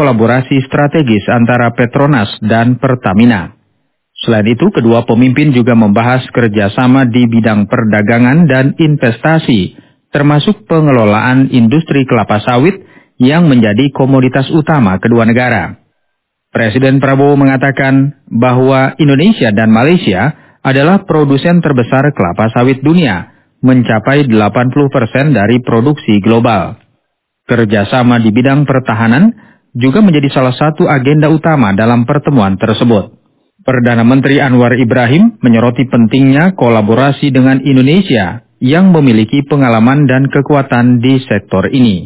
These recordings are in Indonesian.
kolaborasi strategis antara Petronas dan Pertamina. Selain itu, kedua pemimpin juga membahas kerjasama di bidang perdagangan dan investasi, termasuk pengelolaan industri kelapa sawit yang menjadi komoditas utama kedua negara. Presiden Prabowo mengatakan bahwa Indonesia dan Malaysia adalah produsen terbesar kelapa sawit dunia, mencapai 80% dari produksi global. Kerjasama di bidang pertahanan juga menjadi salah satu agenda utama dalam pertemuan tersebut. Perdana Menteri Anwar Ibrahim menyoroti pentingnya kolaborasi dengan Indonesia yang memiliki pengalaman dan kekuatan di sektor ini.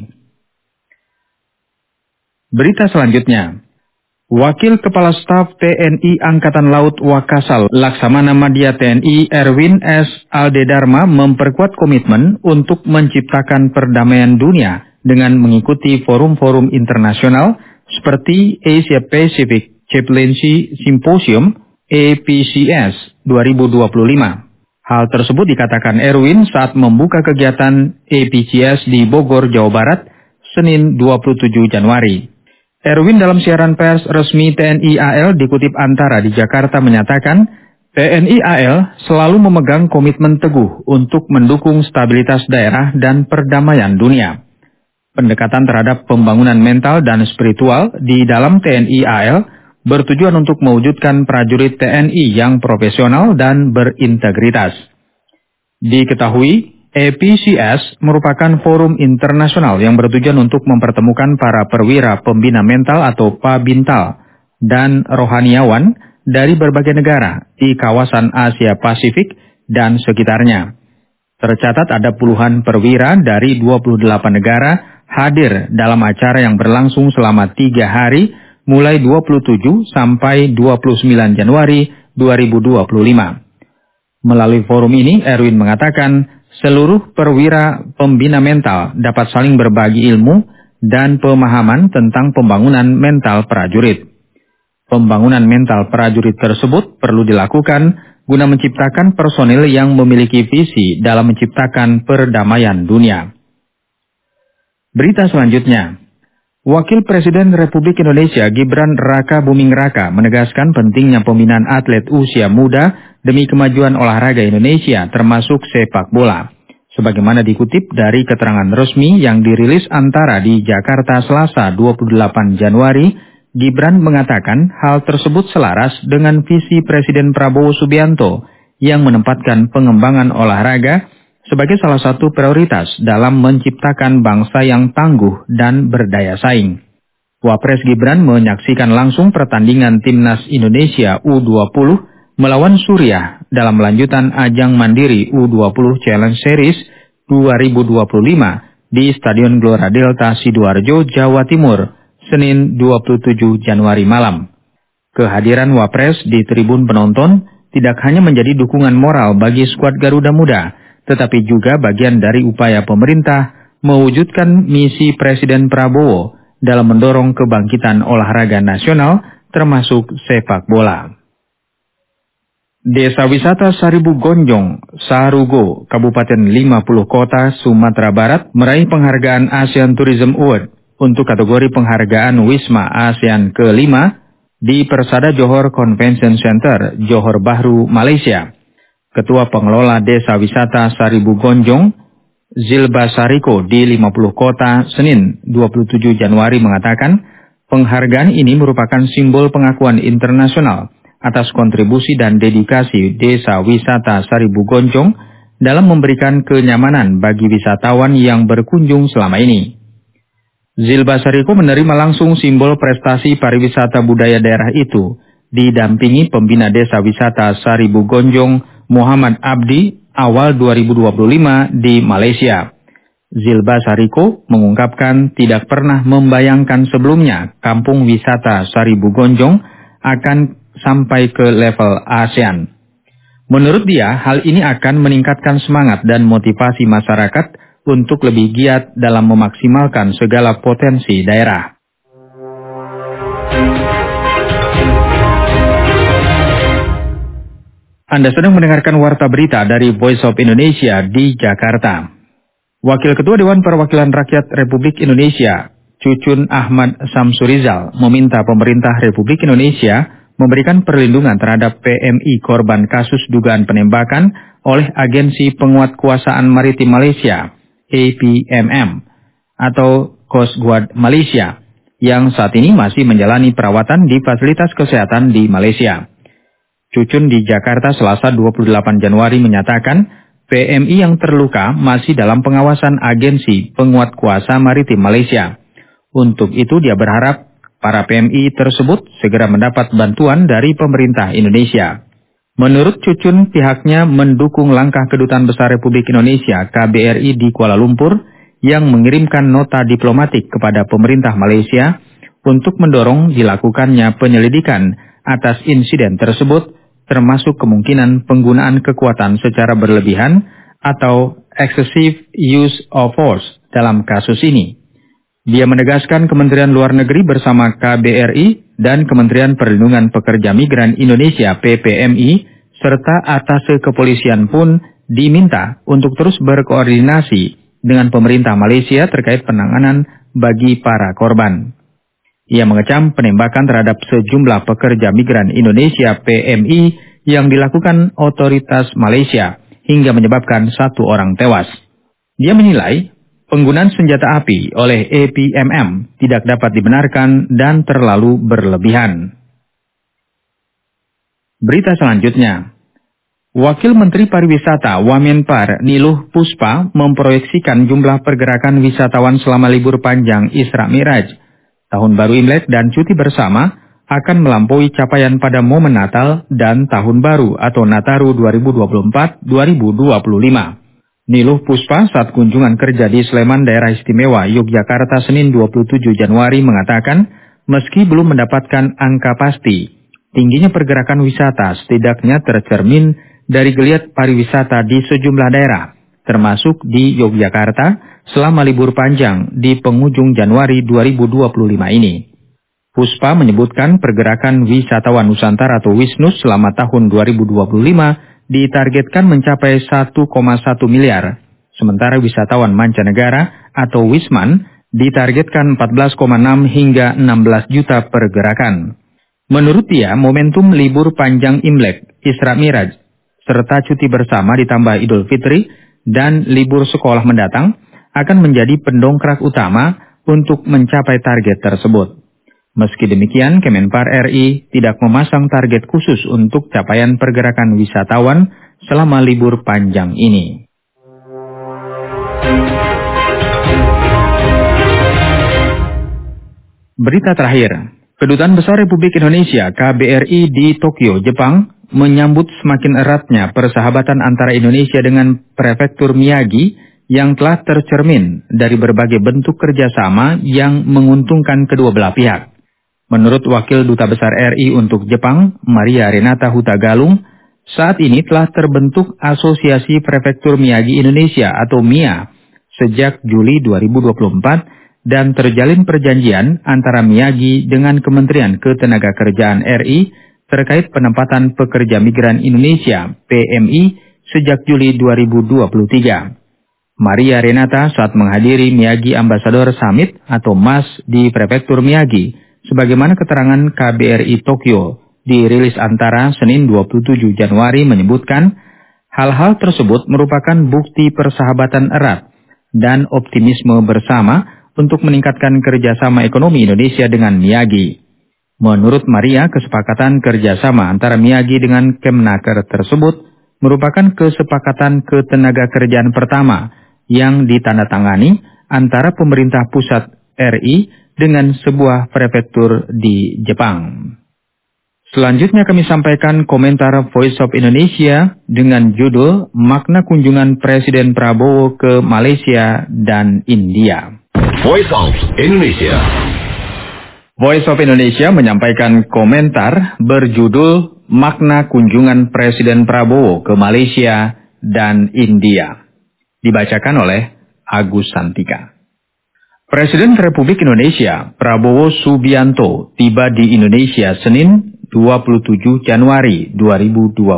Berita selanjutnya. Wakil Kepala Staf TNI Angkatan Laut Wakasal Laksamana Madya TNI Erwin S. Aldedarma memperkuat komitmen untuk menciptakan perdamaian dunia dengan mengikuti forum-forum internasional seperti Asia Pacific Chaplaincy Symposium APCS 2025. Hal tersebut dikatakan Erwin saat membuka kegiatan APCS di Bogor, Jawa Barat, Senin 27 Januari. Erwin dalam siaran pers resmi TNI AL dikutip Antara di Jakarta menyatakan, TNI AL selalu memegang komitmen teguh untuk mendukung stabilitas daerah dan perdamaian dunia. Pendekatan terhadap pembangunan mental dan spiritual di dalam TNI AL bertujuan untuk mewujudkan prajurit TNI yang profesional dan berintegritas. Diketahui, APCS merupakan forum internasional yang bertujuan untuk mempertemukan para perwira pembina mental atau Pabintal dan rohaniawan dari berbagai negara di kawasan Asia Pasifik dan sekitarnya. Tercatat ada puluhan perwira dari 28 negara hadir dalam acara yang berlangsung selama 3 hari mulai 27 sampai 29 Januari 2025. Melalui forum ini, Erwin mengatakan seluruh perwira pembina mental dapat saling berbagi ilmu dan pemahaman tentang pembangunan mental prajurit. Pembangunan mental prajurit tersebut perlu dilakukan guna menciptakan personil yang memiliki visi dalam menciptakan perdamaian dunia. Berita selanjutnya. Wakil Presiden Republik Indonesia Gibran Raka Buming Raka menegaskan pentingnya pembinaan atlet usia muda demi kemajuan olahraga Indonesia termasuk sepak bola. Sebagaimana dikutip dari keterangan resmi yang dirilis Antara di Jakarta Selasa 28 Januari, Gibran mengatakan hal tersebut selaras dengan visi Presiden Prabowo Subianto yang menempatkan pengembangan olahraga sebagai salah satu prioritas dalam menciptakan bangsa yang tangguh dan berdaya saing. Wapres Gibran menyaksikan langsung pertandingan Timnas Indonesia U20 melawan Suriah dalam lanjutan ajang mandiri U20 Challenge Series 2025 di Stadion Gelora Delta Sidoarjo, Jawa Timur, Senin 27 Januari malam. Kehadiran Wapres di tribun penonton tidak hanya menjadi dukungan moral bagi skuad Garuda Muda, tetapi juga bagian dari upaya pemerintah mewujudkan misi Presiden Prabowo dalam mendorong kebangkitan olahraga nasional termasuk sepak bola. Desa Wisata Saribu Gonjong, Sarugo, Kabupaten 50 Kota, Sumatera Barat meraih penghargaan ASEAN Tourism Award untuk kategori penghargaan Wisma ASEAN ke-5 di Persada Johor Convention Center, Johor Bahru, Malaysia. Ketua Pengelola Desa Wisata Saribu Gonjong, Zilba Sariko di 50 Kota, Senin 27 Januari mengatakan, penghargaan ini merupakan simbol pengakuan internasional atas kontribusi dan dedikasi Desa Wisata Saribu Gonjong dalam memberikan kenyamanan bagi wisatawan yang berkunjung selama ini. Zilba Sariko menerima langsung simbol prestasi pariwisata budaya daerah itu, didampingi pembina Desa Wisata Saribu Gonjong Muhammad Abdi awal 2025 di Malaysia. Zilba Sariko mengungkapkan tidak pernah membayangkan sebelumnya kampung wisata Saribu Gonjong akan sampai ke level ASEAN. Menurut dia, hal ini akan meningkatkan semangat dan motivasi masyarakat untuk lebih giat dalam memaksimalkan segala potensi daerah. Anda sedang mendengarkan Warta Berita dari Voice of Indonesia di Jakarta. Wakil Ketua Dewan Perwakilan Rakyat Republik Indonesia, Cucun Ahmad Samsurizal meminta pemerintah Republik Indonesia memberikan perlindungan terhadap PMI korban kasus dugaan penembakan oleh Agensi Penguatkuasaan Maritim Malaysia, APMM, atau Coast Guard Malaysia, yang saat ini masih menjalani perawatan di fasilitas kesehatan di Malaysia. Cucun di Jakarta Selasa 28 Januari menyatakan PMI yang terluka masih dalam pengawasan Agensi Penguatkuasa Maritim Malaysia. Untuk itu dia berharap para PMI tersebut segera mendapat bantuan dari pemerintah Indonesia. Menurut Cucun, pihaknya mendukung langkah Kedutaan Besar Republik Indonesia KBRI di Kuala Lumpur yang mengirimkan nota diplomatik kepada pemerintah Malaysia untuk mendorong dilakukannya penyelidikan atas insiden tersebut, termasuk kemungkinan penggunaan kekuatan secara berlebihan atau excessive use of force dalam kasus ini. Dia menegaskan Kementerian Luar Negeri bersama KBRI dan Kementerian Perlindungan Pekerja Migran Indonesia PPMI serta atase kepolisian pun diminta untuk terus berkoordinasi dengan pemerintah Malaysia terkait penanganan bagi para korban. Ia mengecam penembakan terhadap sejumlah pekerja migran Indonesia PMI yang dilakukan otoritas Malaysia hingga menyebabkan 1 orang tewas. Dia menilai penggunaan senjata api oleh APMM tidak dapat dibenarkan dan terlalu berlebihan. Berita selanjutnya. Wakil Menteri Pariwisata Wamenpar Niluh Puspa memproyeksikan jumlah pergerakan wisatawan selama libur panjang Isra Mi'raj, Tahun Baru Imlek dan cuti bersama akan melampaui capaian pada momen Natal dan Tahun Baru atau Nataru 2024-2025. Niluh Puspa saat kunjungan kerja di Sleman, Daerah Istimewa Yogyakarta Senin 27 Januari mengatakan, meski belum mendapatkan angka pasti, tingginya pergerakan wisata setidaknya tercermin dari geliat pariwisata di sejumlah daerah, termasuk di Yogyakarta selama libur panjang di penghujung Januari 2025 ini. Puspa menyebutkan pergerakan wisatawan Nusantara atau Wisnus selama tahun 2025 ditargetkan mencapai 1,1 miliar, sementara wisatawan mancanegara atau Wisman ditargetkan 14,6 hingga 16 juta pergerakan. Menurut dia, momentum libur panjang Imlek, Isra Mi'raj, serta cuti bersama ditambah Idul Fitri dan libur sekolah mendatang akan menjadi pendongkrak utama untuk mencapai target tersebut. Meski demikian, Kemenpar RI tidak memasang target khusus untuk capaian pergerakan wisatawan selama libur panjang ini. Berita terakhir, Kedutaan Besar Republik Indonesia KBRI di Tokyo, Jepang, menyambut semakin eratnya persahabatan antara Indonesia dengan Prefektur Miyagi yang telah tercermin dari berbagai bentuk kerjasama yang menguntungkan kedua belah pihak. Menurut Wakil Duta Besar RI untuk Jepang, Maria Renata Hutagalung, saat ini telah terbentuk Asosiasi Prefektur Miyagi Indonesia atau MIA sejak Juli 2024 dan terjalin perjanjian antara Miyagi dengan Kementerian Ketenagakerjaan RI terkait penempatan pekerja migran Indonesia PMI sejak Juli 2023. Maria Renata saat menghadiri Miyagi Ambassador Summit atau MAS di Prefektur Miyagi, sebagaimana keterangan KBRI Tokyo dirilis Antara Senin 27 Januari menyebutkan, hal-hal tersebut merupakan bukti persahabatan erat dan optimisme bersama untuk meningkatkan kerjasama ekonomi Indonesia dengan Miyagi. Menurut Maria, kesepakatan kerjasama antara Miyagi dengan Kemnaker tersebut merupakan kesepakatan ketenagakerjaan pertama yang ditandatangani antara pemerintah pusat RI dengan sebuah prefektur di Jepang. Selanjutnya kami sampaikan komentar Voice of Indonesia dengan judul Makna Kunjungan Presiden Prabowo ke Malaysia dan India. Voice of Indonesia. Voice of Indonesia menyampaikan komentar berjudul Makna Kunjungan Presiden Prabowo ke Malaysia dan India. Dibacakan oleh Agus Santika. Presiden Republik Indonesia Prabowo Subianto tiba di Indonesia Senin 27 Januari 2025.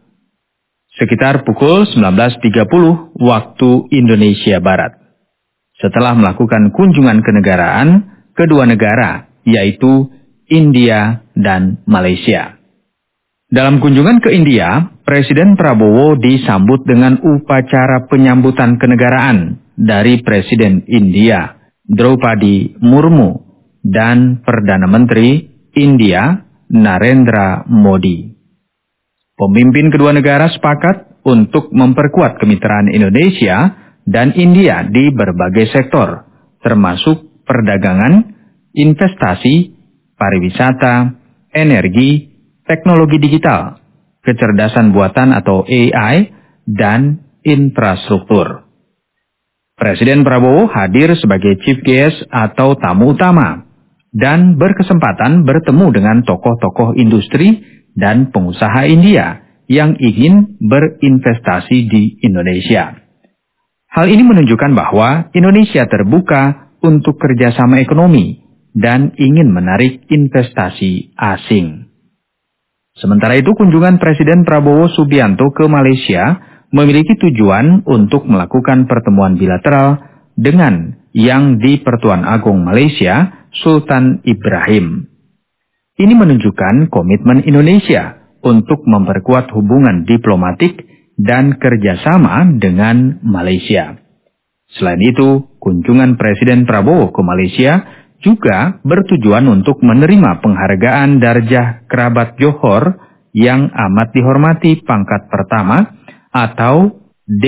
Sekitar pukul 19.30 waktu Indonesia Barat. setelah melakukan kunjungan kenegaraan kedua negara, yaitu India dan Malaysia. Dalam kunjungan ke India, Presiden Prabowo disambut dengan upacara penyambutan kenegaraan dari Presiden India, Draupadi Murmu, dan Perdana Menteri India, Narendra Modi. Pemimpin kedua negara sepakat untuk memperkuat kemitraan Indonesia dan India di berbagai sektor, termasuk perdagangan, investasi, pariwisata, energi, teknologi digital, kecerdasan buatan atau AI, dan infrastruktur. Presiden Prabowo hadir sebagai chief guest atau tamu utama dan berkesempatan bertemu dengan tokoh-tokoh industri dan pengusaha India yang ingin berinvestasi di Indonesia. Hal ini menunjukkan bahwa Indonesia terbuka untuk kerjasama ekonomi dan ingin menarik investasi asing. Sementara itu, kunjungan Presiden Prabowo Subianto ke Malaysia memiliki tujuan untuk melakukan pertemuan bilateral dengan Yang di-Pertuan Agong Malaysia, Sultan Ibrahim. Ini menunjukkan komitmen Indonesia untuk memperkuat hubungan diplomatik dan kerjasama dengan Malaysia. Selain itu, kunjungan Presiden Prabowo ke Malaysia juga bertujuan untuk menerima penghargaan Darjah Kerabat Johor yang amat dihormati pangkat pertama atau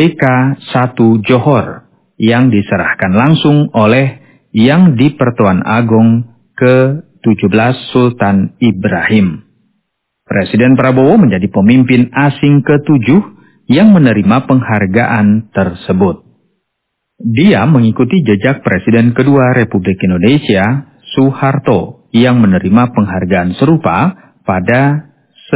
DK1 Johor yang diserahkan langsung oleh Yang di-Pertuan Agong ke-17 Sultan Ibrahim. Presiden Prabowo menjadi pemimpin asing ke-7 yang menerima penghargaan tersebut. Dia mengikuti jejak Presiden kedua Republik Indonesia, Soeharto, yang menerima penghargaan serupa pada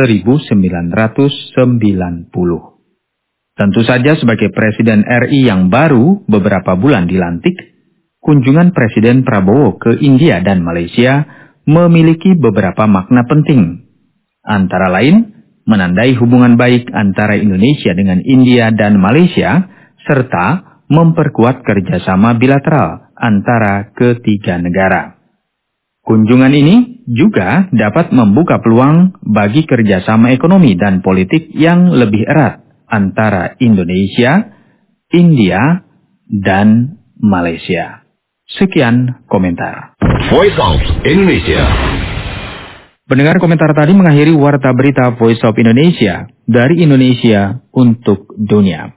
1990. Tentu saja sebagai Presiden RI yang baru beberapa bulan dilantik, kunjungan Presiden Prabowo ke India dan Malaysia memiliki beberapa makna penting. Antara lain, menandai hubungan baik antara Indonesia dengan India dan Malaysia, serta memperkuat kerjasama bilateral antara ketiga negara. Kunjungan ini juga dapat membuka peluang bagi kerjasama ekonomi dan politik yang lebih erat antara Indonesia, India, dan Malaysia. Sekian komentar. Voice of Indonesia. Pendengar, komentar tadi mengakhiri Warta Berita Voice of Indonesia dari Indonesia untuk dunia.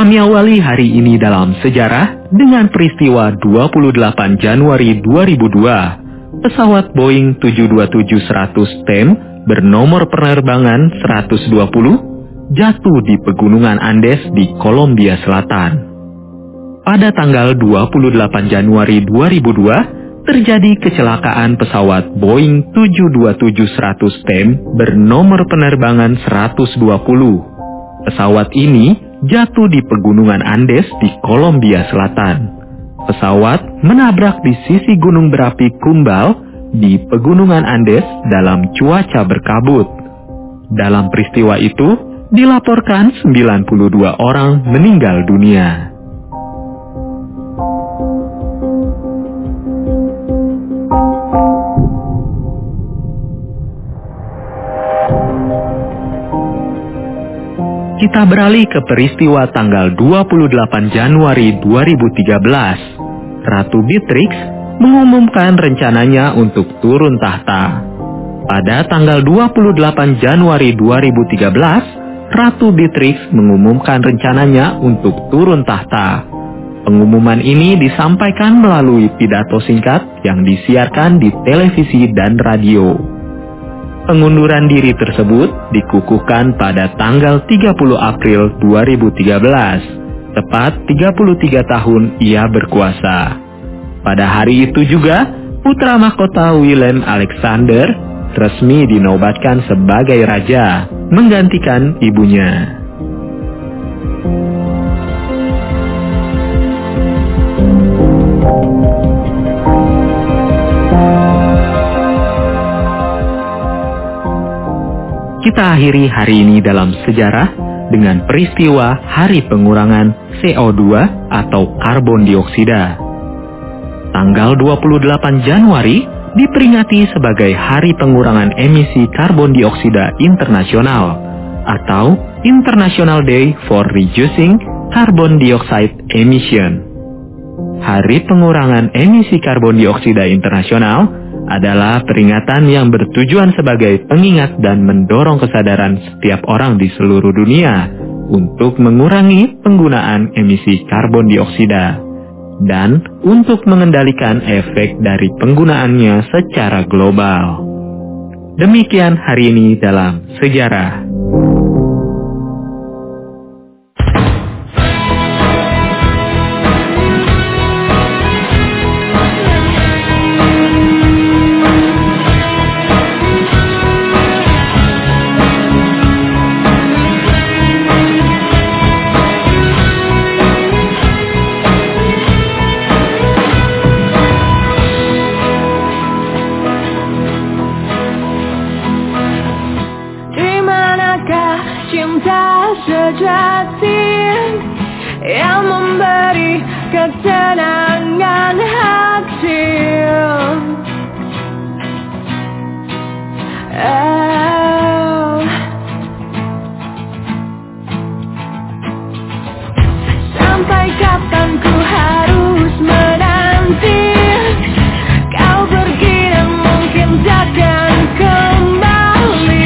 Kami awali hari ini dalam sejarah dengan peristiwa 28 Januari 2002. Pesawat Boeing 727-100 TEM bernomor penerbangan 120 jatuh di Pegunungan Andes di Kolombia Selatan. Pada tanggal 28 Januari 2002, terjadi kecelakaan pesawat Boeing 727-100 TEM bernomor penerbangan 120. Pesawat ini jatuh di Pegunungan Andes di Kolombia Selatan. Pesawat menabrak di sisi gunung berapi Cumbal di Pegunungan Andes dalam cuaca berkabut. Dalam peristiwa itu, dilaporkan 92 orang meninggal dunia. Kita beralih ke peristiwa tanggal 28 Januari 2013. Ratu Beatrix mengumumkan rencananya untuk turun tahta. Pada tanggal 28 Januari 2013, Ratu Beatrix mengumumkan rencananya untuk turun tahta. Pengumuman ini disampaikan melalui pidato singkat yang disiarkan di televisi dan radio. Pengunduran diri tersebut dikukuhkan pada tanggal 30 April 2013, tepat 33 tahun ia berkuasa. Pada hari itu juga, putra mahkota Willem Alexander resmi dinobatkan sebagai raja, menggantikan ibunya. Kita akhiri hari ini dalam sejarah dengan peristiwa Hari Pengurangan CO2 atau karbon dioksida. Tanggal 28 Januari diperingati sebagai Hari Pengurangan Emisi Karbon Dioksida Internasional atau International Day for Reducing Carbon Dioxide Emission. Hari Pengurangan Emisi Karbon Dioksida Internasional adalah peringatan yang bertujuan sebagai pengingat dan mendorong kesadaran setiap orang di seluruh dunia untuk mengurangi penggunaan emisi karbon dioksida dan untuk mengendalikan efek dari penggunaannya secara global. Demikian hari ini dalam sejarah. Sejati yang memberi ketenangan hati. Sampai kapan ku harus menanti kau pergi dan mungkin takkan kembali.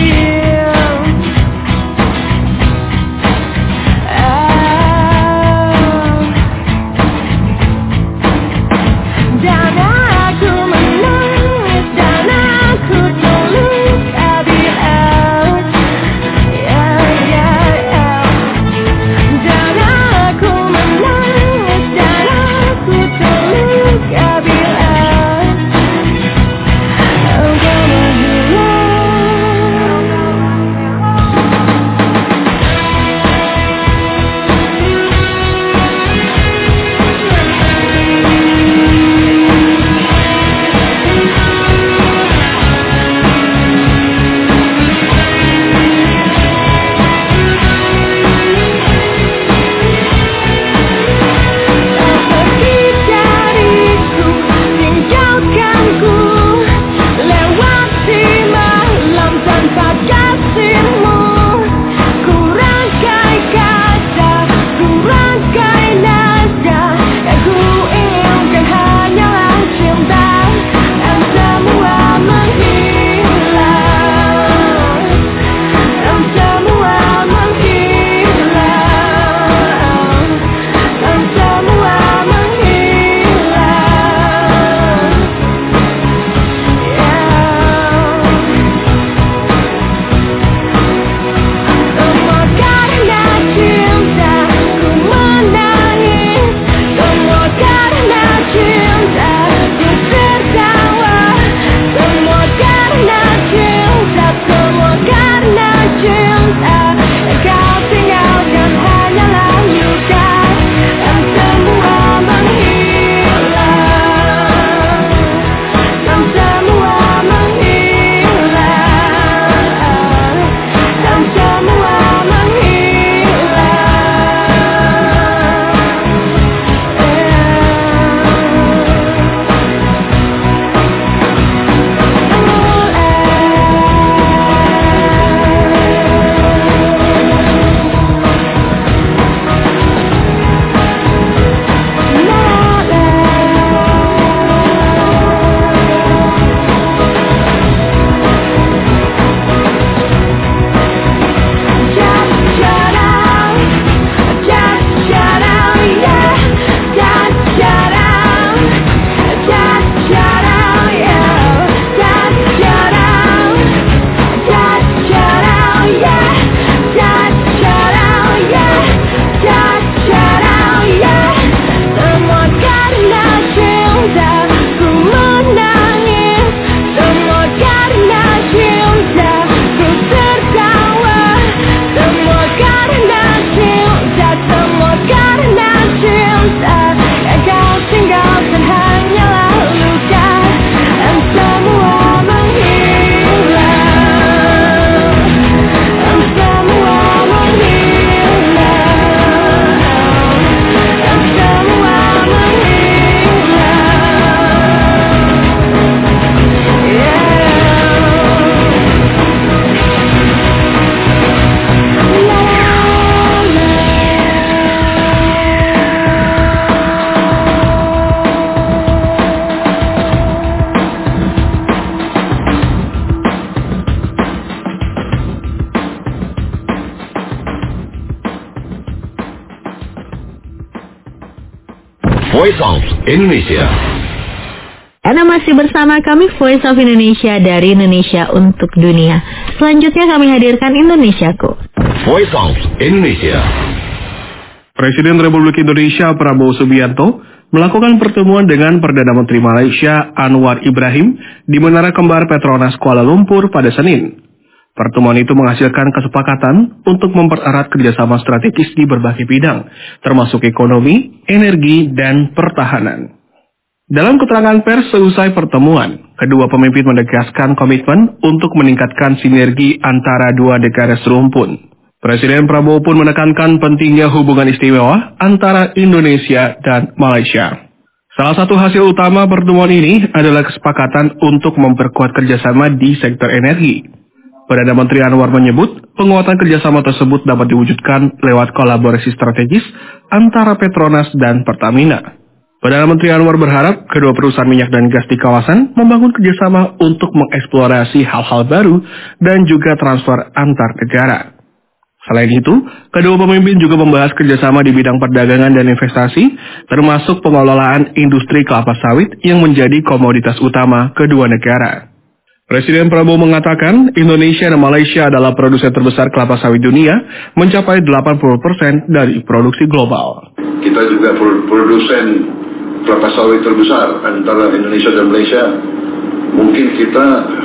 Voice of Indonesia. Anda masih bersama kami Voice of Indonesia dari Indonesia untuk Dunia. Selanjutnya kami hadirkan Indonesiaku. Voice of Indonesia. Presiden Republik Indonesia Prabowo Subianto melakukan pertemuan dengan Perdana Menteri Malaysia Anwar Ibrahim di Menara Kembar Petronas Kuala Lumpur pada Senin. Pertemuan itu menghasilkan kesepakatan untuk mempererat kerjasama strategis di berbagai bidang, termasuk ekonomi, energi, dan pertahanan. Dalam keterangan pers seusai pertemuan, kedua pemimpin menegaskan komitmen untuk meningkatkan sinergi antara dua negara serumpun. Presiden Prabowo pun menekankan pentingnya hubungan istimewa antara Indonesia dan Malaysia. Salah satu hasil utama pertemuan ini adalah kesepakatan untuk memperkuat kerjasama di sektor energi. Perdana Menteri Anwar menyebut penguatan kerjasama tersebut dapat diwujudkan lewat kolaborasi strategis antara Petronas dan Pertamina. Perdana Menteri Anwar berharap kedua perusahaan minyak dan gas di kawasan membangun kerjasama untuk mengeksplorasi hal-hal baru dan juga transfer antar negara. Selain itu, kedua pemimpin juga membahas kerjasama di bidang perdagangan dan investasi, termasuk pengelolaan industri kelapa sawit yang menjadi komoditas utama kedua negara. Presiden Prabowo mengatakan Indonesia dan Malaysia adalah produsen terbesar kelapa sawit dunia, mencapai 80% dari produksi global. Kita juga produsen kelapa sawit terbesar antara Indonesia dan Malaysia. Mungkin kita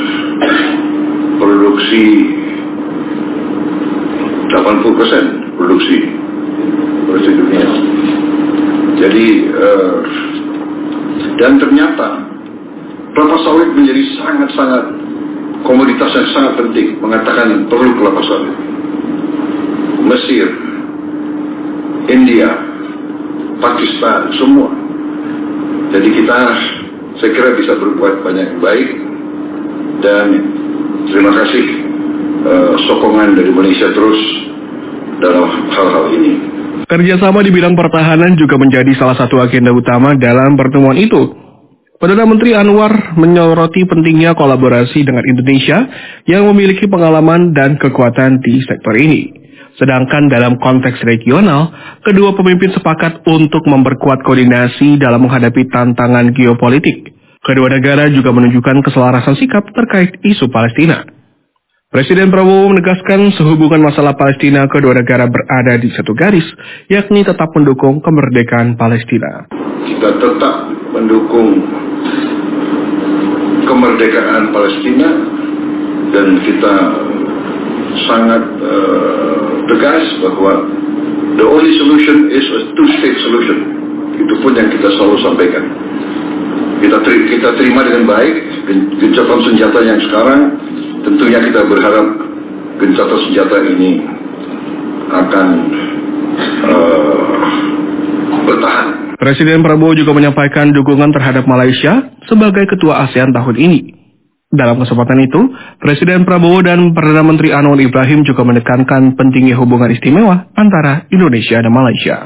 produksi 80% produksi dunia. Jadi dan ternyata kelapa sawit menjadi sangat-sangat komoditas yang sangat penting. Mengatakan perlu kelapa sawit. Mesir, India, Pakistan, semua. Jadi saya kira bisa berbuat banyak yang baik. Dan terima kasih sokongan dari Malaysia terus dalam hal-hal ini. Kerjasama di bidang pertahanan juga menjadi salah satu agenda utama dalam pertemuan itu. Perdana Menteri Anwar menyoroti pentingnya kolaborasi dengan Indonesia yang memiliki pengalaman dan kekuatan di sektor ini. Sedangkan dalam konteks regional, kedua pemimpin sepakat untuk memperkuat koordinasi dalam menghadapi tantangan geopolitik. Kedua negara juga menunjukkan keselarasan sikap terkait isu Palestina. Presiden Prabowo menegaskan sehubungan masalah Palestina kedua negara berada di satu garis, yakni tetap mendukung kemerdekaan Palestina. Kita tetap mendukung kemerdekaan Palestina dan kita sangat tegas bahwa the only solution is a two-state solution. Itu pun yang kita selalu sampaikan. Kita terima dengan baik gencatan senjata yang sekarang. Tentunya kita berharap gencatan senjata ini akan bertahan. Presiden Prabowo juga menyampaikan dukungan terhadap Malaysia sebagai ketua ASEAN tahun ini. Dalam kesempatan itu, Presiden Prabowo dan Perdana Menteri Anwar Ibrahim juga menekankan pentingnya hubungan istimewa antara Indonesia dan Malaysia.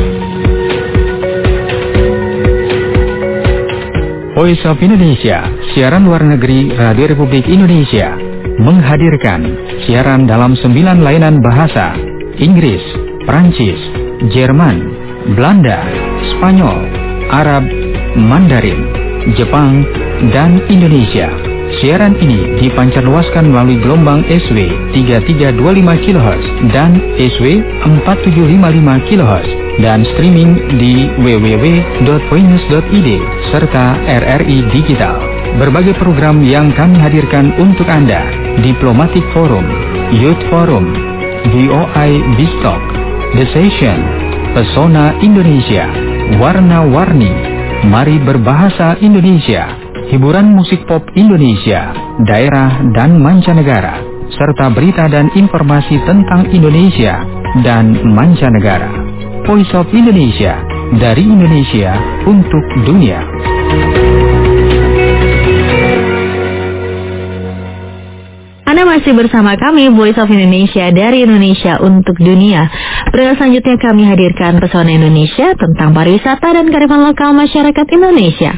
Voice of Indonesia, siaran luar negeri Radio Republik Indonesia, menghadirkan siaran dalam 9 layanan bahasa: Inggris, Prancis, Jerman, Belanda, Spanyol, Arab, Mandarin, Jepang, dan Indonesia. Siaran ini dipancarluaskan melalui gelombang SW 3325 kHz dan SW 4755 kHz dan streaming di www.voinews.id serta RRI Digital. Berbagai program yang kami hadirkan untuk Anda: Diplomatic Forum, Youth Forum, VOI Bistalk, The Session, Pesona Indonesia, Warna-Warni, Mari Berbahasa Indonesia, hiburan musik pop Indonesia, daerah dan mancanegara, serta berita dan informasi tentang Indonesia dan mancanegara. Voice of Indonesia, dari Indonesia untuk dunia. Anda masih bersama kami, Voice of Indonesia dari Indonesia untuk dunia. Pada selanjutnya kami hadirkan Pesona Indonesia tentang pariwisata dan kearifan lokal masyarakat Indonesia.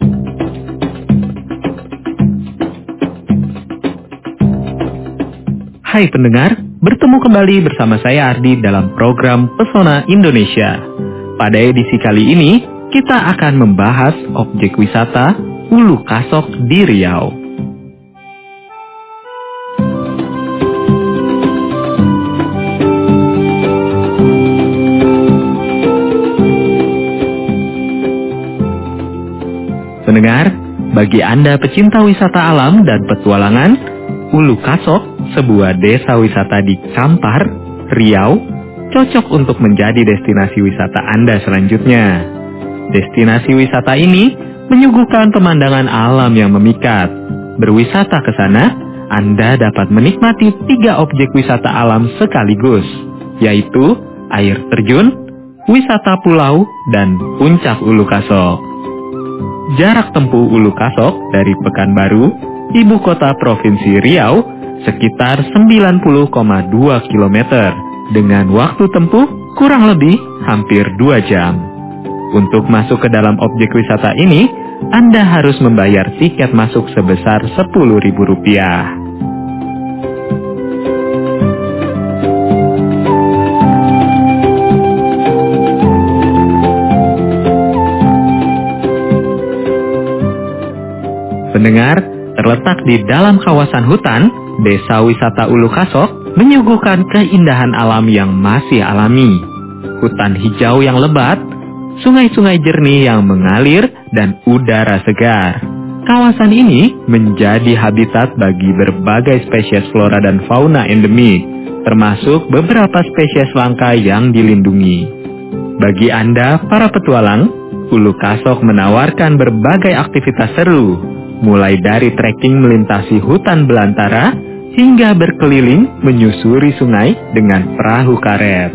Hai pendengar, bertemu kembali bersama saya Ardi dalam program Pesona Indonesia. Pada edisi kali ini, kita akan membahas objek wisata Ulu Kasok di Riau. Pendengar, bagi Anda pecinta wisata alam dan petualangan, Ulu Kasok, sebuah desa wisata di Kampar, Riau, cocok untuk menjadi destinasi wisata Anda selanjutnya. Destinasi wisata ini menyuguhkan pemandangan alam yang memikat. Berwisata ke sana, Anda dapat menikmati 3 objek wisata alam sekaligus, yaitu air terjun, wisata pulau, dan puncak Ulu Kasok. Jarak tempuh Ulu Kasok dari Pekanbaru, ibu kota Provinsi Riau, sekitar 90,2 km, dengan waktu tempuh kurang lebih hampir 2 jam. Untuk masuk ke dalam objek wisata ini, Anda harus membayar tiket masuk sebesar Rp10.000. Pendengar, terletak di dalam kawasan hutan, Desa Wisata Ulu Kasok menyuguhkan keindahan alam yang masih alami. Hutan hijau yang lebat, sungai-sungai jernih yang mengalir, dan udara segar. Kawasan ini menjadi habitat bagi berbagai spesies flora dan fauna endemik, termasuk beberapa spesies langka yang dilindungi. Bagi Anda, para petualang, Ulu Kasok menawarkan berbagai aktivitas seru, mulai dari trekking melintasi hutan belantara hingga berkeliling menyusuri sungai dengan perahu karet.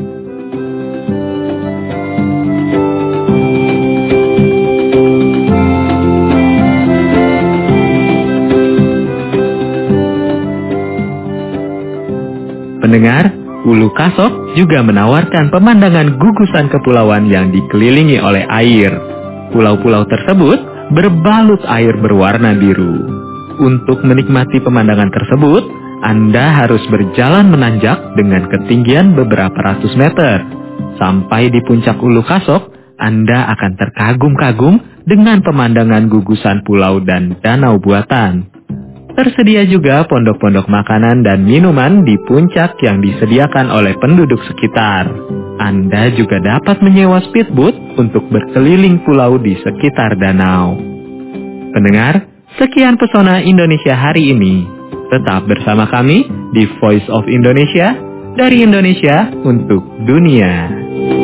Pendengar, Ulu Kasok juga menawarkan pemandangan gugusan kepulauan yang dikelilingi oleh air. Pulau-pulau tersebut berbalut air berwarna biru. Untuk menikmati pemandangan tersebut, Anda harus berjalan menanjak dengan ketinggian beberapa ratus meter. Sampai di puncak Ulu Kasok, Anda akan terkagum-kagum dengan pemandangan gugusan pulau dan danau buatan. Tersedia juga pondok-pondok makanan dan minuman di puncak yang disediakan oleh penduduk sekitar. Anda juga dapat menyewa speedboat untuk berkeliling pulau di sekitar danau. Pendengar, sekian pesona Indonesia hari ini. Tetap bersama kami di Voice of Indonesia, dari Indonesia untuk dunia.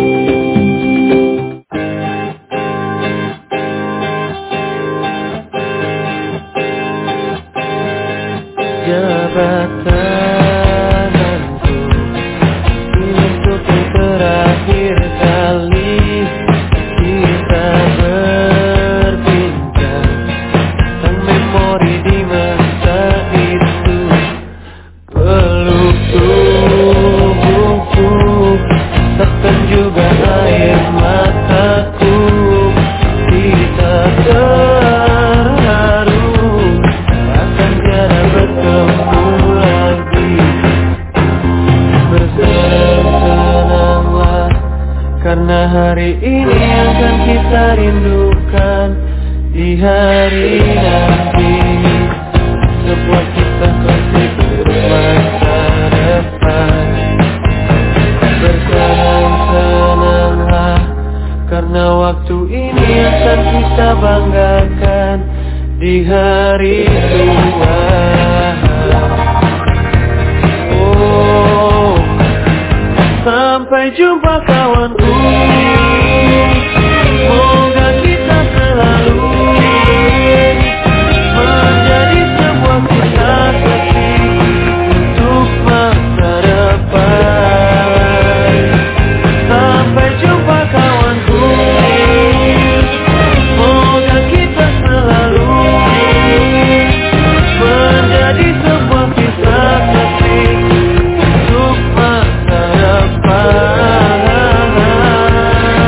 Karena hari ini akan kita rindukan di hari nanti, sebuah kita kasih masa depan. Bersenang-senanglah karena waktu ini akan kita banggakan di hari tua. Oh, sampai jumpa kawanku. Semoga kita selalu menjadi sebuah kisah kasih untuk masa depan. Sampai jumpa kawanku. Semoga kita selalu menjadi sebuah kisah kasih untuk masa depan.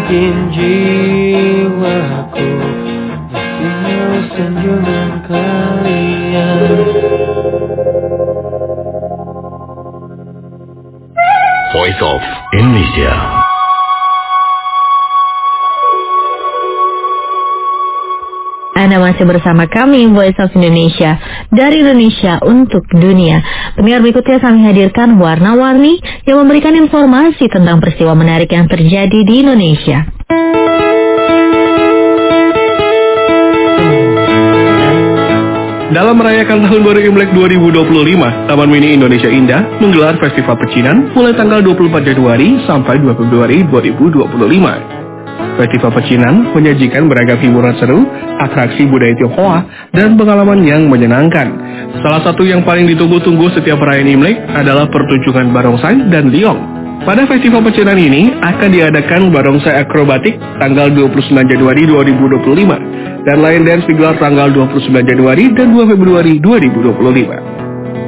bikin jiwaku isinya senyuman kalian. Voice of Indonesia. Anda masih bersama kami, Voice of Indonesia, dari Indonesia untuk dunia. Pendengar, berikutnya kami hadirkan warna-warni yang memberikan informasi tentang peristiwa menarik yang terjadi di Indonesia. Dalam merayakan Tahun Baru Imlek 2025, Taman Mini Indonesia Indah menggelar Festival Pecinan mulai tanggal 24 Januari sampai 2 Februari 2025. Festival Pecinan menyajikan beragam hiburan seru, atraksi budaya Tionghoa, dan pengalaman yang menyenangkan. Salah satu yang paling ditunggu-tunggu setiap perayaan Imlek adalah pertunjukan barongsai dan liong. Pada Festival Pecinan ini akan diadakan barongsai akrobatik tanggal 29 Januari 2025 dan line dance digelar tanggal 29 Januari dan 2 Februari 2025.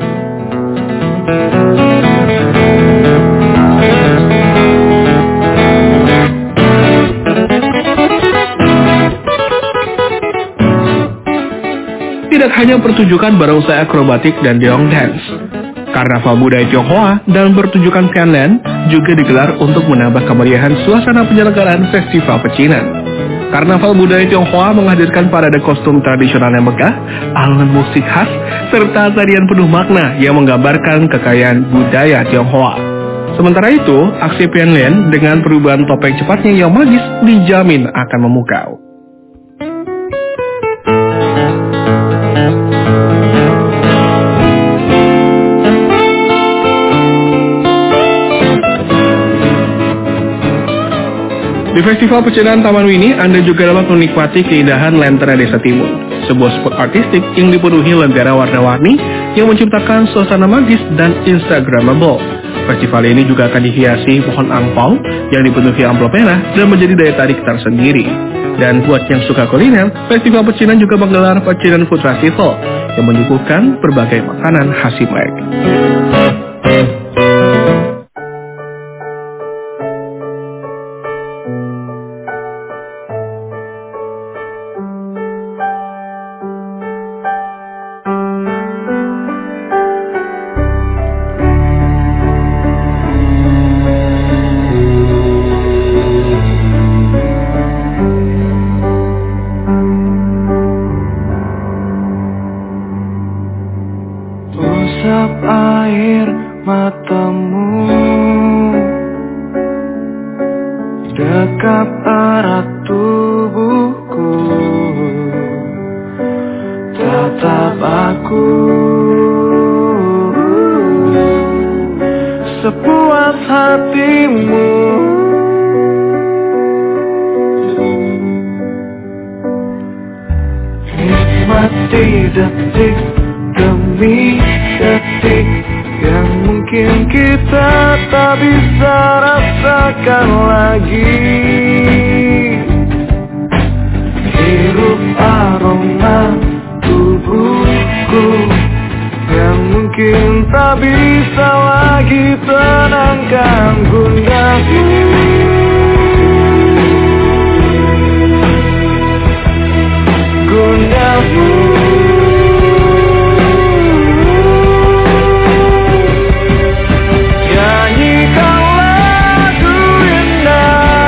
Tidak hanya pertunjukan barongsai akrobatik dan liong dance, karnaval budaya Tionghoa dan pertunjukan Pianlen juga digelar untuk menambah kemeriahan suasana penyelenggaraan Festival Pecinan. Karnaval budaya Tionghoa menghadirkan parade kostum tradisional yang megah, alunan musik khas, serta tarian penuh makna yang menggambarkan kekayaan budaya Tionghoa. Sementara itu, aksi Pianlen dengan perubahan topeng cepatnya yang magis dijamin akan memukau. Di Festival Pecinan Taman Mini, Anda juga dapat menikmati keindahan Lentera Desa Timun, sebuah spot artistik yang dipenuhi lentera warna-warni yang menciptakan suasana magis dan instagramable. Festival ini juga akan dihiasi pohon angpau yang dipenuhi amplop merah dan menjadi daya tarik tersendiri. Dan buat yang suka kuliner, Festival Pecinan juga menggelar Pecinan Food Festival yang menyuguhkan berbagai makanan khas Imlek. Usap air matamu, dekap erat tubuhku, tatap aku sepuas hatimu. Nikmati detik demi detik yang mungkin kita tak bisa rasakan lagi. Hirup aroma tubuhku yang mungkin tak bisa lagi tenangkan gundaku. Gundaku. Nyanyikan lagu indah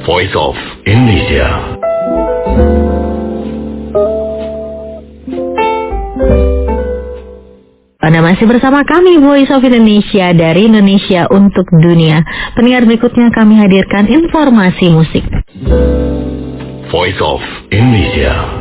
Voice of Indonesia. Anda masih bersama kami Voice of Indonesia dari Indonesia untuk Dunia. Pendengar, berikutnya kami hadirkan informasi musik. Voice of Indonesia.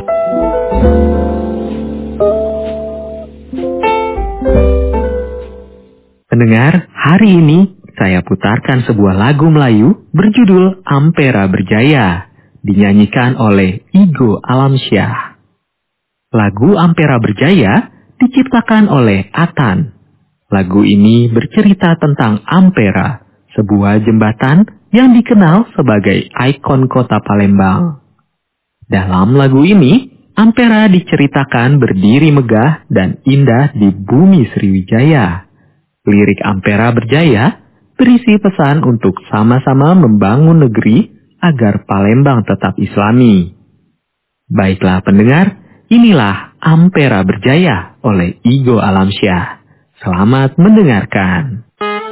Pendengar, hari ini saya putarkan sebuah lagu Melayu berjudul Ampera Berjaya, dinyanyikan oleh Igo Alamsyah. Lagu Ampera Berjaya diciptakan oleh Atan. Lagu ini bercerita tentang Ampera, sebuah jembatan yang dikenal sebagai ikon kota Palembang. Dalam lagu ini, Ampera diceritakan berdiri megah dan indah di bumi Sriwijaya. Lirik Ampera Berjaya berisi pesan untuk sama-sama membangun negeri agar Palembang tetap Islami. Baiklah pendengar, inilah Ampera Berjaya oleh Igo Alamsyah. Selamat mendengarkan.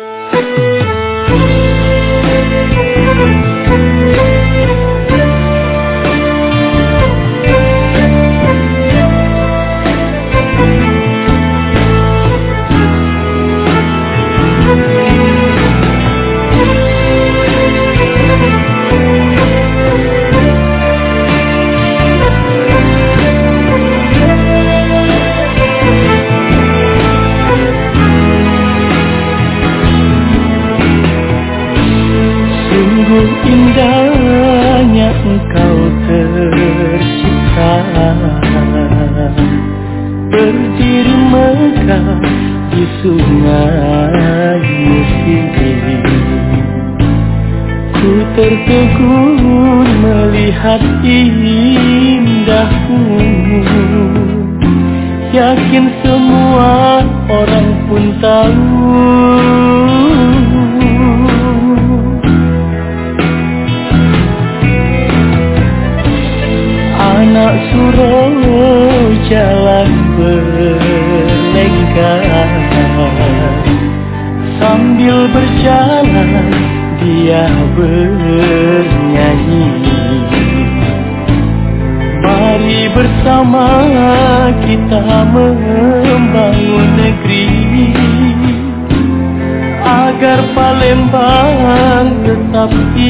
Indahnya engkau tercipta, berdiri megah di sungai Mesir. Ku tertegun melihat indahmu, yakin semua orang pun tahu. Anak Suro jalan berlengkar, sambil berjalan dia bernyanyi. Mari bersama kita membangun negeri, agar Palembang tetap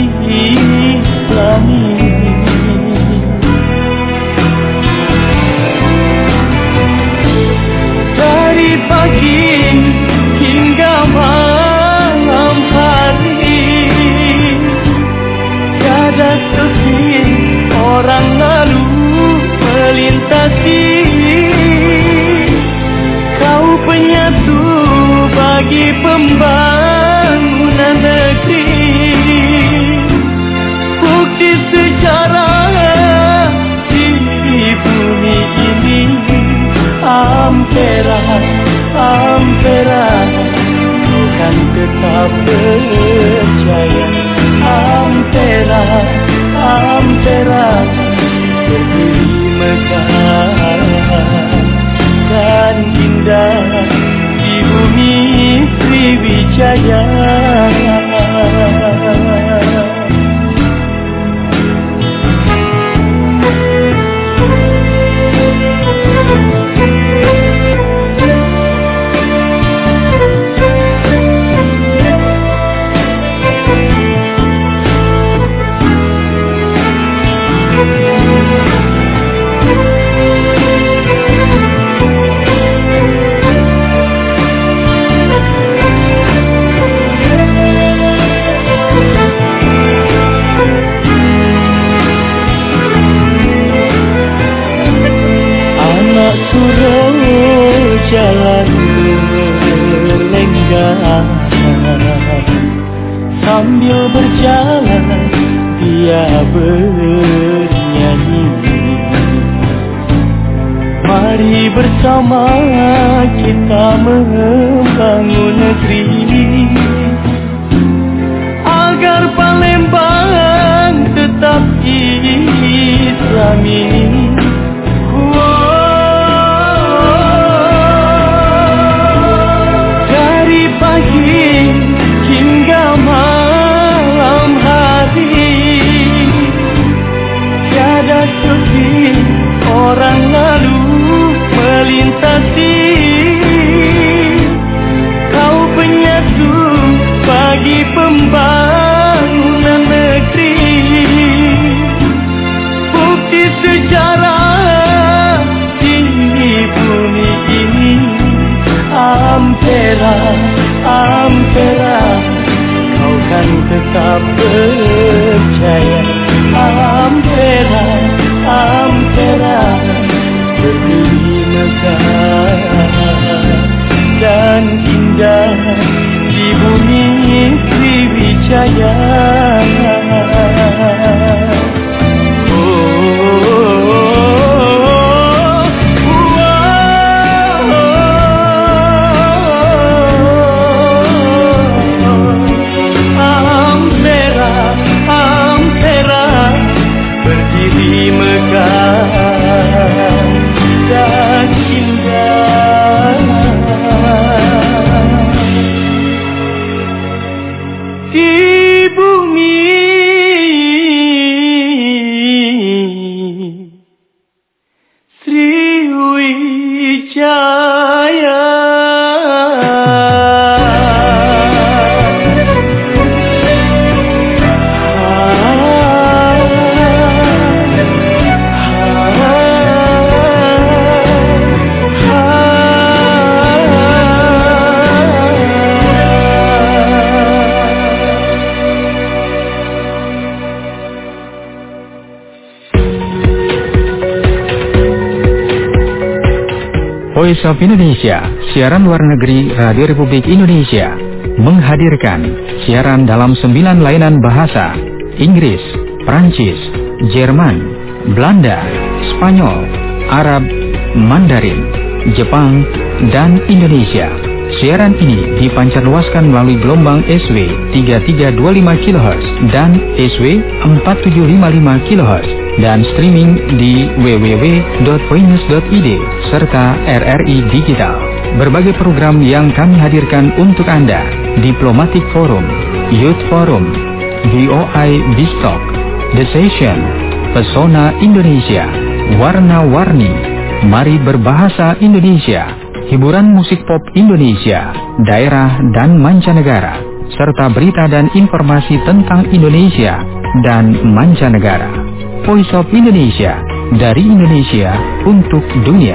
Islami. Dari pagi hingga malam hari, tiada sepi orang lalu melintasi. Kau penyatu bagi pembangunan negeri, bukti sejarah di bumi ini. Ampera, Ampera, Tuhan tetap percaya. Ampera, Ampera, berdiri megah dan indah di bumi Sriwijaya. Jalan berlenggang, sambil berjalan dia bernyanyi. Mari bersama kita membangun negeri, agar Palembang tetap Islami. Hingga malam hari, sayang. Voice of Indonesia, siaran luar negeri Radio Republik Indonesia, menghadirkan siaran dalam 9 layanan bahasa: Inggris, Prancis, Jerman, Belanda, Spanyol, Arab, Mandarin, Jepang, dan Indonesia. Siaran ini dipancarluaskan melalui gelombang SW 3325 kHz dan SW 4755 kHz dan streaming di www.voinews.id serta RRI Digital. Berbagai program yang kami hadirkan untuk Anda: Diplomatic Forum, Youth Forum, VOI Bistalk, The Session, Pesona Indonesia, Warna-Warni, Mari Berbahasa Indonesia, hiburan musik pop Indonesia, daerah dan mancanegara, serta berita dan informasi tentang Indonesia dan mancanegara. Voice of Indonesia, dari Indonesia untuk dunia.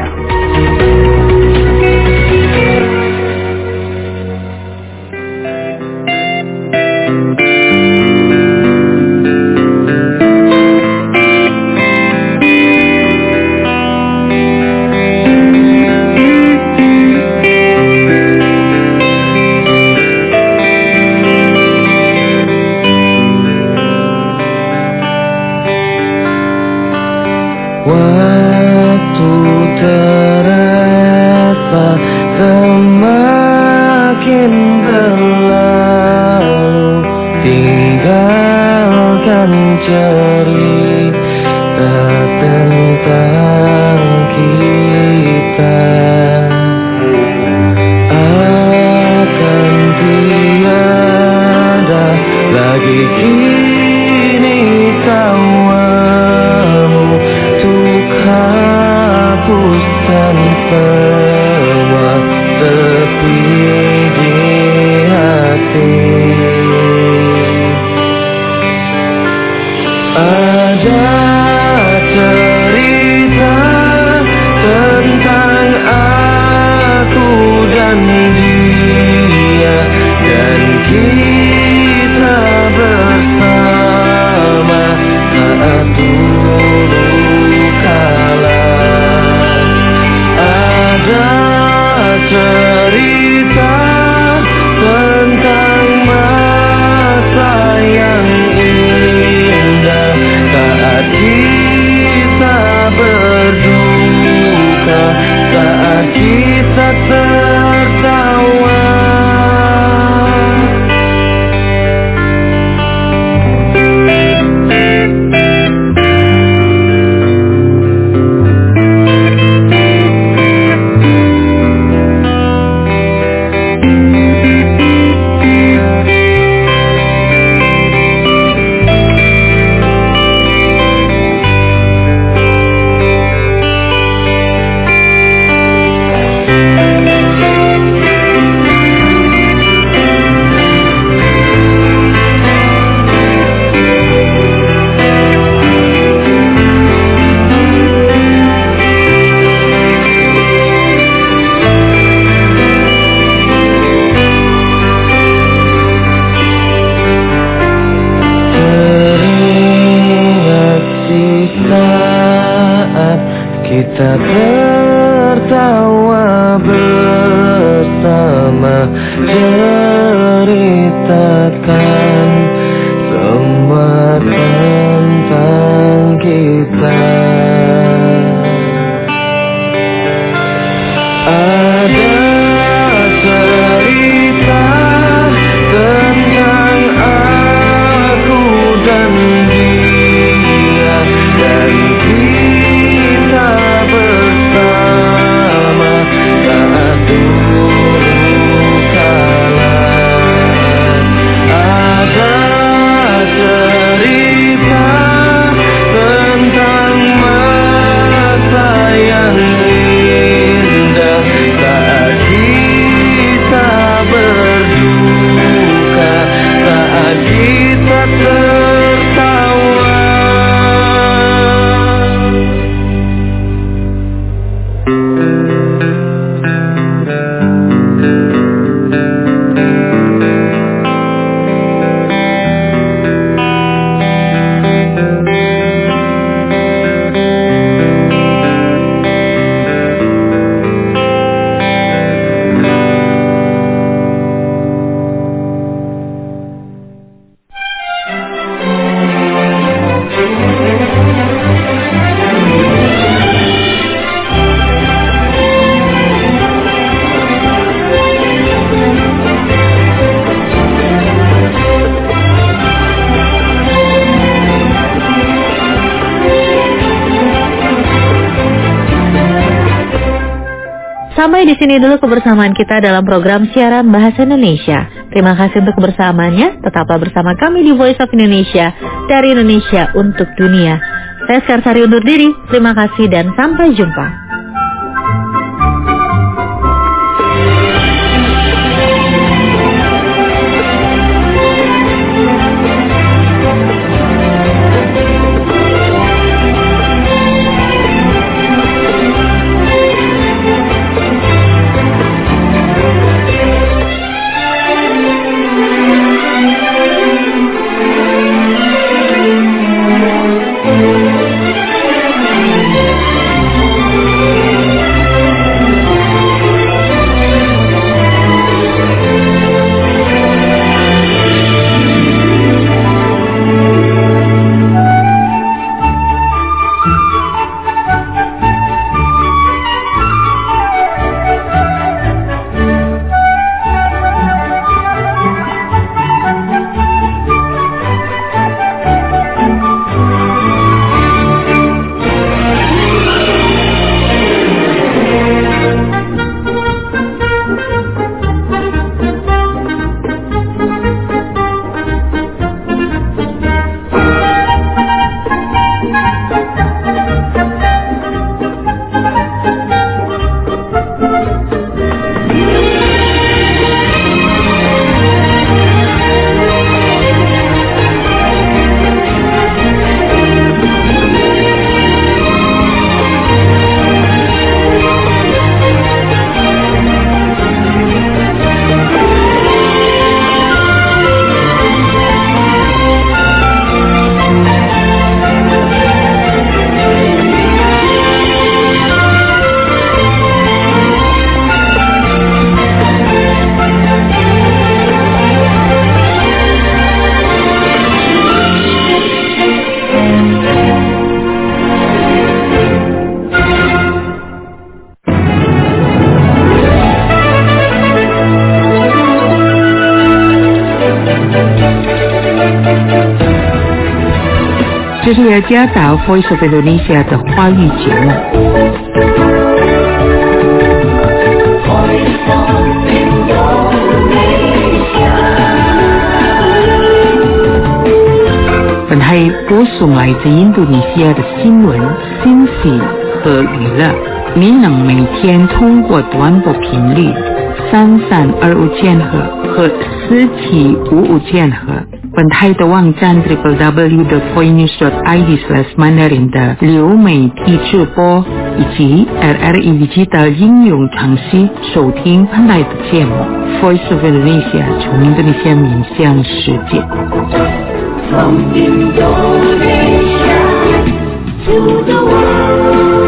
Waktu terasa semakin berlalu, tinggalkan cerita tentang kita. Akan tiada lagi kini tawamu hapuskan semua sepi di hati. Ada cerita tentang aku dan dia, dan kita bersama saat cerita tentang masa yang indah saat kita berduka, saat kita tertawa. Kita tertawa bersama, ceritakan Sampai di sini dulu kebersamaan kita dalam program siaran Bahasa Indonesia. Terima kasih untuk kebersamaannya. Tetaplah bersama kami di Voice of Indonesia, dari Indonesia untuk dunia. Saya Skarsari undur diri. Terima kasih dan sampai jumpa. 这是由加达 Voice of Indonesia 的华语节目。本台播送来自印度尼西亚的新闻、信息和娱乐。您能每天通过短波频率3325千赫和4755千赫。本台的网站 www.voinews.id/mandarin 的流媒体直播以及 RRI Digital 应用程序收听本台的节目 Voice of Indonesia 从印度尼西亚面向世界。From Indonesia to the world.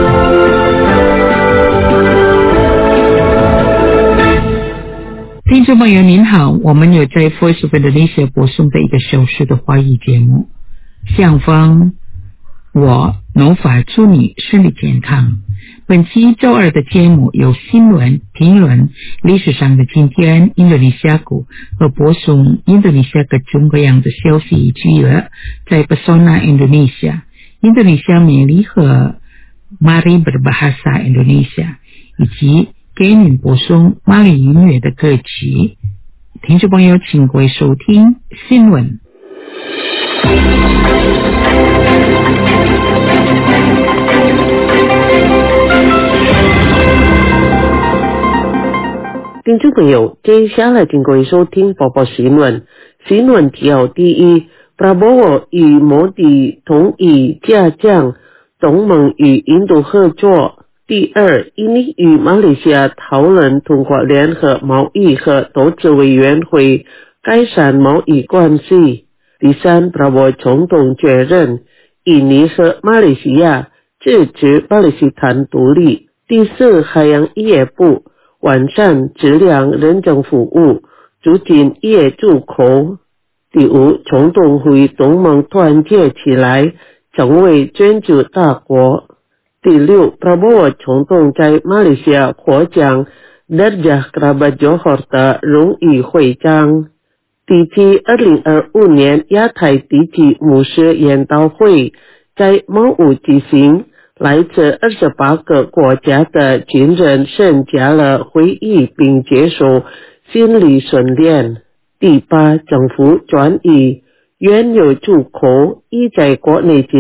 听众朋友您好，我们有在 Voice of Indonesia 播送的1个小时的华语节目。向方，我农法祝你身体健康。本期周二的节目有新闻、评论、历史上的今天、印度尼西亚股和播送印度尼西亚各种各样的消息以及娱乐，在 Pesona Indonesia、印度尼西亚美丽和 Mari Berbahasa Indonesia 以及给您播送马里音乐的歌曲。听众朋友请各位收听新闻。 听众朋友，接下来请各位收听播报新闻。新闻提要第一， Prabowo 与摩迪同意加强东盟与印度合作。第二，印尼与马来西亚讨论通过联合贸易和投资委员会改善贸易关系。第三， Prabowo 总统确认印尼和马来西亚支持巴勒斯坦独立。第四，海洋业部完善质量认证服务，促进业出口。第五，总统会东盟团结起来，成为全球大国。第六， Prabowo 总统在马来西亚获奖 Darjah Kerabat Johor 的荣誉会章。第七，2025年亚太地区牧师研讨会在某屋举行， 来自28个国家的军人参加了会议并接受心理训练。第8，政府转移原有出口已在国内